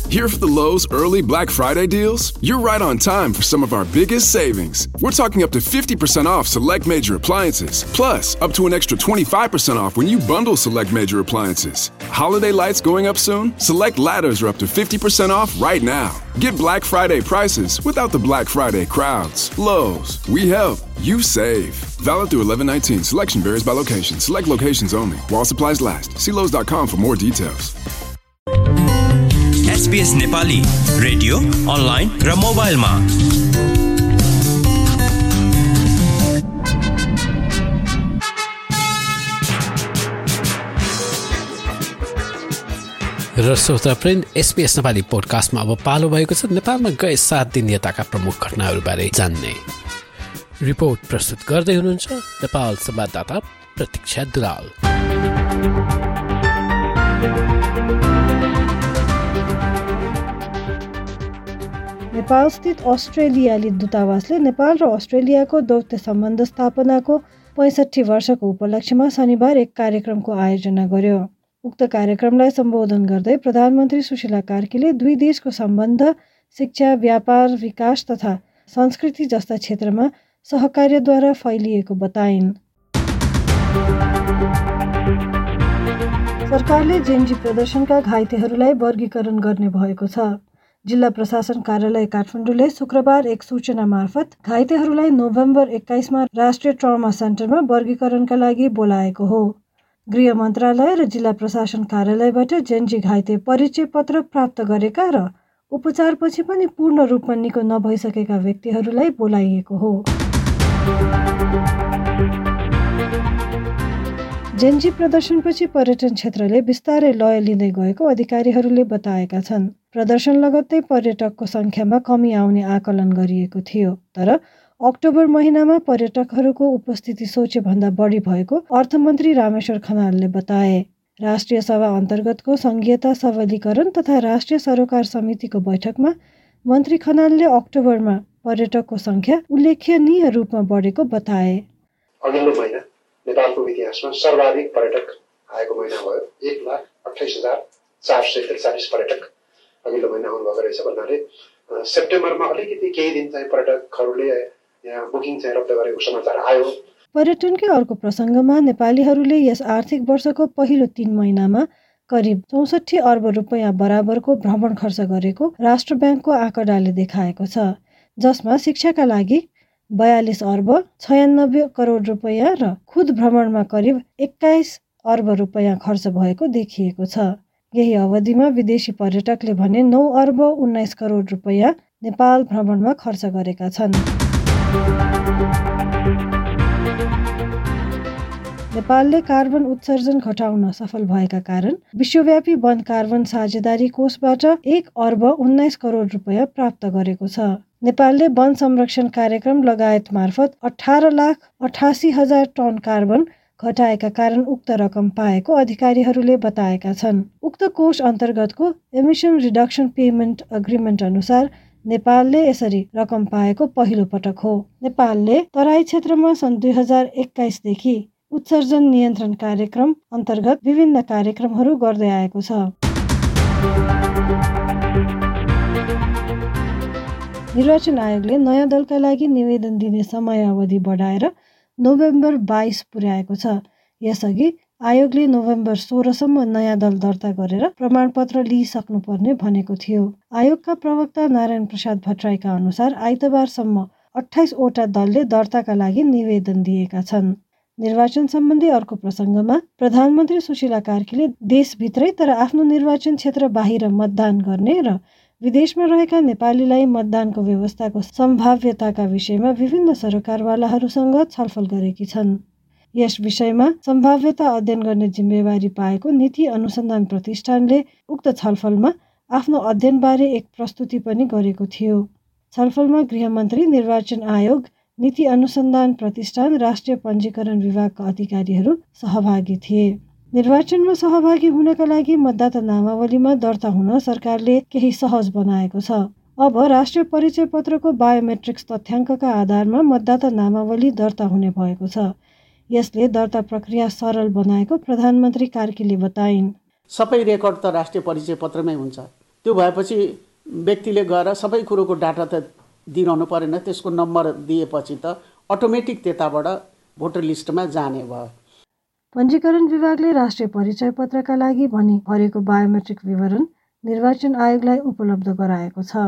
Here for the Lowe's early Black Friday deals? You're right on time for some of our biggest savings. We're talking up to 50% off select major appliances, plus up to an extra 25% off when you bundle select major appliances. Holiday lights going up soon? Select ladders are up to 50% off right now. Get Black Friday prices without the Black Friday crowds. Lowe's, we help, you save. Valid through 11/19. Selection varies by location. Select locations only. While supplies last. See Lowe's.com for more details. SBS Nepali radio online र मोबाइलमा र श्रोतावृन्द SBS Nepali पोडकास्टमा अब पालो भएको छ नेपालमा गए 7 दिन यताका प्रमुख घटनाहरूबारे जान्ने। रिपोर्ट प्रस्तुत गर्दै हुनुहुन्छ नेपाल संवाददाता प्रतीक्षा दुलाल। नेपालस्थित अस्ट्रेलियाली दूतावासले नेपाल र अस्ट्रेलियाको दौत्य सम्बन्ध स्थापनाको 65 वर्षको उपलक्ष्यमा शनिबार एक कार्यक्रमको आयोजना गर्यो। उक्त कार्यक्रमलाई सम्बोधन गर्दै प्रधानमन्त्री सुशीला कार्कीले दुई देशको सम्बन्ध शिक्षा, व्यापार, विकास तथा संस्कृति जस्ता क्षेत्रमा सहकार्यद्वारा फैलिएको बताइन्। सरकारले जेनजी प्रदर्शनका घाइतेहरूलाई वर्गीकरण गर्ने भएको छ। जिल्ला प्रशासन कार्यालय काठमाडौँले शुक्रबार एक सूचना मार्फत घाइतेहरूलाई नोभेम्बर 21मा राष्ट्रिय ट्रमा सेन्टरमा वर्गीकरणका लागि बोलाएको हो। गृह मन्त्रालय र जिल्ला प्रशासन कार्यालयबाट जेनजी घाइते परिचय पत्र प्राप्त गरेका र उपचारपछि पनि पूर्ण रूपमा निको नभइसकेका व्यक्तिहरूलाई बोलाइएको हो। जेनजी प्रदर्शनपछि पर्यटन क्षेत्रले बिस्तारै लय लिँदै गएको अधिकारीहरूले बताएका छन्। प्रदर्शन लगत्तै पर्यटकको सङ्ख्यामा कमी आउने आकलन गरिएको थियो, तर अक्टोबर महिनामा पर्यटकहरूको उपस्थिति सोचेभन्दा बढी भएको अर्थमन्त्री रामेश्वर खनालले बताए। राष्ट्रिय सभा अन्तर्गतको संघीयता सबलीकरण तथा राष्ट्रिय सरोकार समितिको बैठकमा मन्त्री खनालले अक्टोबरमा पर्यटकको सङ्ख्या उल्लेखनीय रूपमा बढेको बताए। अघिल्लो महिना नेपालको इतिहासमा सर्वाधिक पर्यटक आएको महिना भयो। 1,28,443 पर्यटक अघिल्लो महिना आउनुभएको रहेछ भन्नाले सेप्टेम्बरमा अलिकति केही दिन चाहिँ पर्यटकहरूले यहाँ बुकिङ चाहिँ रद्द गरेको समाचार आयो। पर्यटनकै अर्को प्रसङ्गमा नेपालीहरूले यस आर्थिक वर्षको पहिलो 3 महिनामा करिब 64 अर्ब रुपैयाँ बराबरको भ्रमण खर्च गरेको राष्ट्र ब्याङ्कको आँकडाले देखाएको छ, जसमा शिक्षाका लागि 42 अर्ब 96 करोड रुपैयाँ र खुद भ्रमणमा करिब 21 अर्ब रुपैयाँ खर्च भएको देखिएको छ। यही अवधिमा विदेशी पर्यटकले भने 9 अर्ब 19 करोड रुपैयाँ नेपाल भ्रमणमा खर्च गरेका छन्। नेपालले कार्बन उत्सर्जन घटाउन सफल भएका कारण विश्वव्यापी वन कार्बन साझेदारी कोषबाट 1 अर्ब 19 करोड रुपैयाँ प्राप्त गरेको छ। नेपालले वन संरक्षण कार्यक्रम लगायत मार्फत 18,88,000 टन कार्बन घटाएका कारण उक्त रकम पाएको अधिकारीहरूले बताएका छन्। उक्त कोष अन्तर्गतको एमिसन रिडक्सन पेमेन्ट अग्रिमेन्ट अनुसार नेपालले यसरी रकम पाएको पहिलो पटक हो। नेपालले तराई क्षेत्रमा सन् 2021 देखि उत्सर्जन नियन्त्रण कार्यक्रम अन्तर्गत विभिन्न कार्यक्रमहरू गर्दै आएको छ। निर्वाचन आयोगले नयाँ दलका लागि निवेदन दिने समयावधि बढाएर नोभेम्बर 22 पुर्याएको छ। यसअघि आयोगले नोभेम्बर 16 सम्म नयाँ दल दर्ता गरेर प्रमाणपत्र लिइसक्नुपर्ने भनेको थियो। आयोगका प्रवक्ता नारायण प्रसाद भट्टराईका अनुसार आइतबारसम्म 28 वटा दलले दर्ताका लागि निवेदन दिएका छन्। निर्वाचन सम्बन्धी अर्को प्रसङ्गमा प्रधानमन्त्री सुशीला कार्कीले देशभित्रै तर आफ्नो निर्वाचन क्षेत्र बाहिर मतदान गर्ने र विदेशमा रहेका नेपालीलाई मतदानको व्यवस्थाको सम्भाव्यताका विषयमा विभिन्न सरकारवालाहरूसँग छलफल गरेकी छन्। यस विषयमा सम्भाव्यता अध्ययन गर्ने जिम्मेवारी पाएको नीति अनुसन्धान प्रतिष्ठानले उक्त छलफलमा आफ्नो अध्ययनबारे एक प्रस्तुति पनि गरेको थियो। छलफलमा गृहमन्त्री, निर्वाचन आयोग, नीति अनुसन्धान प्रतिष्ठान, राष्ट्रिय पञ्जीकरण विभागका अधिकारीहरू सहभागी थिए। निर्वाचनमा सहभागी हुनका लागि मतदाता नामावलीमा दर्ता हुन सरकारले केही सहज बनाएको छ। अब राष्ट्रिय परिचय पत्रको बायोमेट्रिक्स तथ्याङ्कका आधारमा मतदाता नामावली दर्ता हुने भएको छ। यसले दर्ता प्रक्रिया सरल बनाएको प्रधानमन्त्री कार्कीले बताइन्। सबै रेकर्ड त राष्ट्रिय परिचय पत्रमै हुन्छ। त्यो भएपछि व्यक्तिले गएर सबै कुरोको डाटा त दिइरहनु परेन, त्यसको नम्बर दिएपछि त अटोमेटिक त्यताबाट भोटर लिस्टमा जाने भयो। पञ्जीकरण विभागले राष्ट्रिय परिचय पत्रका लागि भनी भरेको बायोमेट्रिक विवरण निर्वाचन आयोगलाई उपलब्ध गराएको छ।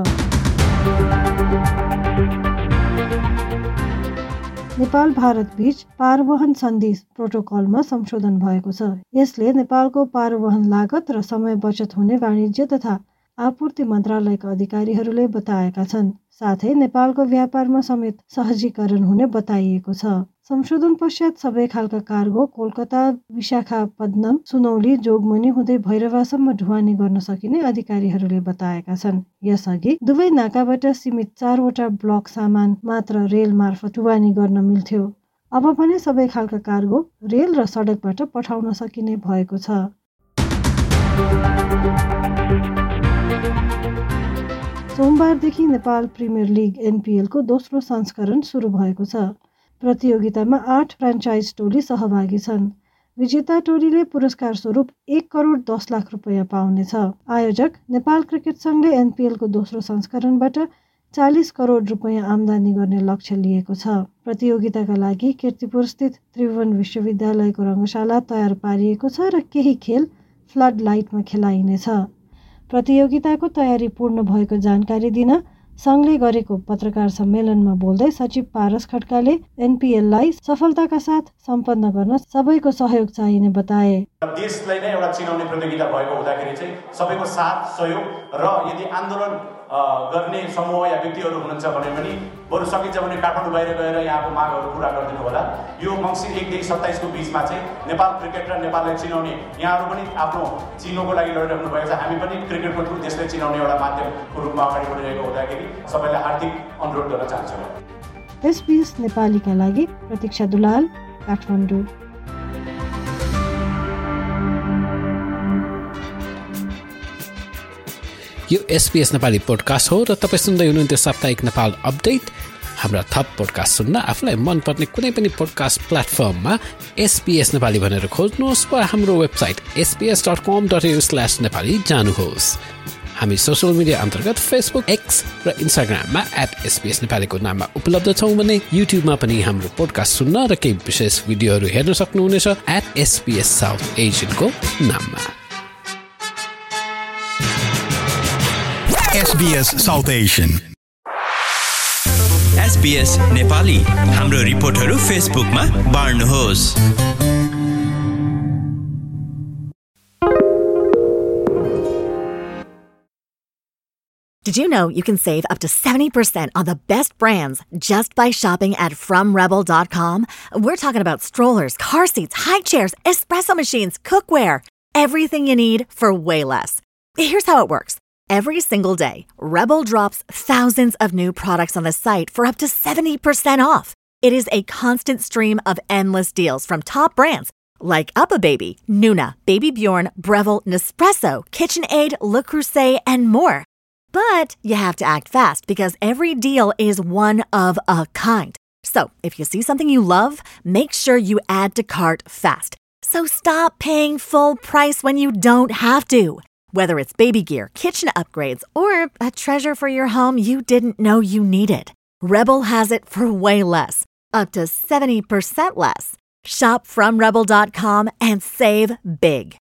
नेपाल भारत बीच पारवहन सन्धि प्रोटोकलमा संशोधन भएको छ। यसले नेपालको पारवहन लागत र समय बचत हुने वाणिज्य तथा आपूर्ति मन्त्रालयका अधिकारीहरूले बताएका छन्। साथै नेपालको व्यापारमा समेत सहजीकरण हुने बताइएको छ। संशोधन पश्चात सबै खालका कार्गो कोलकाता, विशाखापट्टनम, सुनौली, जोगमनी हुँदै भैरवासम्म ढुवानी गर्न सकिने अधिकारीहरूले बताएका छन्। यसअघि दुवै नाकाबाट सीमित 4वटा ब्लक सामान मात्र रेल मार्फत ढुवानी गर्न मिल्थ्यो। अब भने सबै खालका कार्गो रेल र सडकबाट पठाउन सकिने भएको छ। सोमबारदेखि नेपाल प्रिमियर लिग एनपिएलको दोस्रो संस्करण सुरु भएको छ। प्रतियोगितामा 8 फ्रेन्चाइज टोली सहभागी छन्। विजेता टोलीले पुरस्कार स्वरूप 1 करोड 10 लाख रुपियाँ पाउनेछ। आयोजक नेपाल क्रिकेट सङ्घले एनपिएलको दोस्रो संस्करणबाट 40 करोड रुपियाँ आम्दानी गर्ने लक्ष्य लिएको छ। प्रतियोगिताका लागि कीर्तिपुर स्थित त्रिभुवन विश्वविद्यालयको रङ्गशाला तयार पारिएको छ र केही खेल फ्लड लाइटमा खेलाइनेछ। प्रतियोगिताको तयारी पूर्ण भएको जानकारी दिन सङ्घले गरेको पत्रकार सम्मेलनमा बोल्दै सचिव पारस खड्काले एनपिएललाई सफलताका साथ सम्पन्न गर्न सबैको सहयोग चाहिने बताए। देशलाई नै एउटा चिनाउने प्रतियोगिता भएको हुँदाखेरि चाहिँ सबैको साथ सहयोग र यदि आन्दोलन गर्ने समूह या व्यक्तिहरू हुनुहुन्छ भने पनि बरु सकिन्छ भने काठमाडौँ बाहिर गएर यहाँको मागहरू पुरा गरिदिनु होला। यो मङ्सिर 1 देखि 27 को बिचमा चाहिँ नेपाल क्रिकेट र नेपाललाई चिनाउने, यहाँहरू पनि आफ्नो चिनोको लागि लडिराख्नु भएको छ, हामी पनि क्रिकेटको थ्रु देशलाई चिनाउने एउटा माध्यमको रूपमा अगाडि बढिरहेको हुँदाखेरि सबैलाई हार्दिक अनुरोध गर्न चाहन्छु। SBS नेपालीका लागि प्रतीक्षा दुलाल, काठमाडौँ। यो SBS नेपाली पोडकास्ट हो र तपाईँ सुन्दै हुनुहुन्थ्यो साप्ताहिक नेपाल अपडेट। हाम्रा थप पोडकास्ट सुन्न आफूलाई मनपर्ने कुनै पनि पोडकास्ट प्लेटफर्ममा SBS नेपाली भनेर खोज्नुहोस् वा हाम्रो वेबसाइट sbs.com.au/नेपाली जानुहोस्। हामी सोसियल मिडिया अन्तर्गत फेसबुक, एक्स र इन्स्टाग्राममा @SBS नेपालीको नाममा उपलब्ध छौँ भने युट्युबमा पनि हाम्रो पोडकास्ट सुन्न र केही विशेष भिडियोहरू हेर्न सक्नुहुनेछ @SBS South Asian को नाममा। SBS South Asian SBS Nepali हाम्रो रिपोर्टहरू फेसबुकमा बाँड्नुहोस्। Did you know you can save up to 70% on the best brands just by shopping at FromRebel.com? We're talking about strollers, car seats, high chairs, espresso machines, cookware, everything you need for way less. Here's how it works. Every single day, Rebel drops thousands of new products on the site for up to 70% off. It is a constant stream of endless deals from top brands like UPPAbaby, Nuna, Baby Bjorn, Breville, Nespresso, KitchenAid, Le Creuset, and more. But you have to act fast because every deal is one of a kind. So if you see something you love, make sure you add to cart fast. So stop paying full price when you don't have to. Whether it's baby gear, kitchen upgrades, or a treasure for your home you didn't know you needed, Rebel has it for way less, up to 70% less. Shop from Rebel.com and save big.